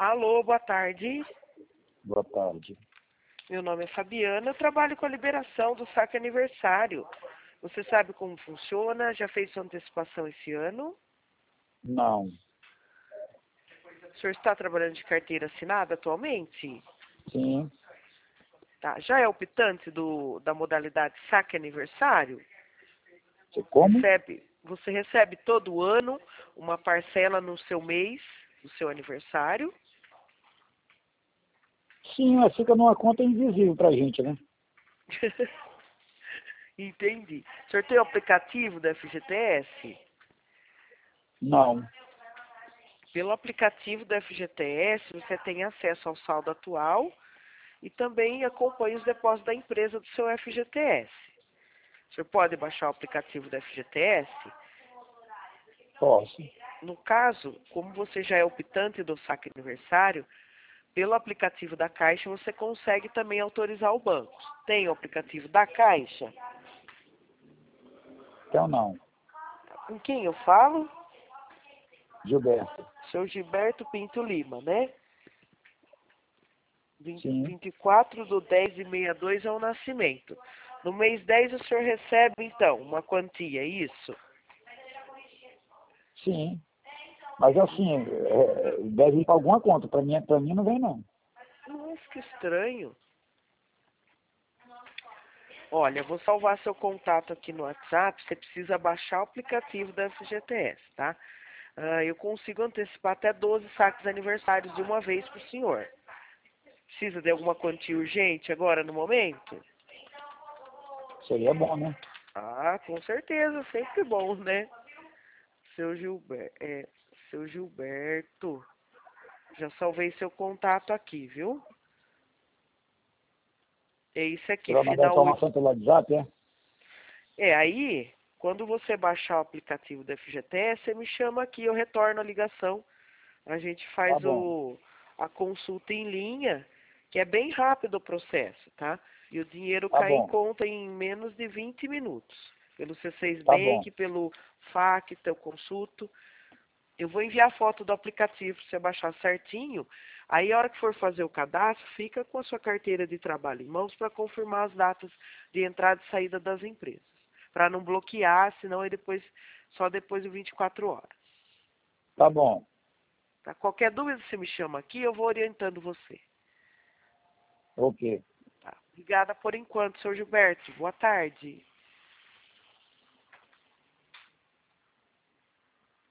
Alô, boa tarde. Boa tarde. Meu nome é Fabiana, eu trabalho com a liberação do saque aniversário. Você sabe como funciona? Já fez sua antecipação esse ano? Não. O senhor está trabalhando de carteira assinada atualmente? Sim. Tá. Já é optante da modalidade saque aniversário? Como? Você recebe todo ano uma parcela no seu mês, no seu aniversário? Sim, mas fica numa conta invisível pra gente, né? Entendi. O senhor tem o aplicativo da FGTS? Não. Pelo aplicativo da FGTS, você tem acesso ao saldo atual e também acompanha os depósitos da empresa do seu FGTS. O senhor pode baixar o aplicativo da FGTS. Posso. No caso, como você já é optante do saque aniversário, pelo aplicativo da Caixa você consegue também autorizar o banco. Tem o aplicativo da Caixa? Então não. Com quem eu falo? Gilberto. Seu Gilberto Pinto Lima, né? Sim. 24/10/62 é o nascimento. No mês 10 o senhor recebe, então, uma quantia, é isso? Sim. Mas assim, deve ir pra alguma conta. Pra mim não vem, não. Nossa, que estranho. Olha, eu vou salvar seu contato aqui no WhatsApp. Você precisa baixar o aplicativo da FGTS, tá? Eu consigo antecipar até 12 saques aniversários de uma vez para o senhor. Precisa de alguma quantia urgente agora no momento? Seria bom, né? Ah, com certeza, sempre bom, né? Seu Gilberto. Já salvei seu contato aqui, viu? É isso Você aqui, vai mandar a final 8. informação pelo WhatsApp, é? Aí, quando você baixar o aplicativo da FGTS, você me chama aqui, eu retorno a ligação. A gente Tá faz bom. a consulta em linha, que é bem rápido o processo, tá? E o dinheiro Tá cai em bom. conta em menos de 20 minutos. Pelo C6 Tá bom. Bank, pelo FAQ, teu consulto. Eu vou enviar a foto do aplicativo para você baixar certinho. Aí, a hora que for fazer o cadastro, fica com a sua carteira de trabalho em mãos para confirmar as datas de entrada e saída das empresas. Para não bloquear, senão só depois de 24 horas. Tá bom. Tá? Qualquer dúvida, você me chama aqui, eu vou orientando você. Ok. Tá? Obrigada por enquanto, senhor Gilberto. Boa tarde.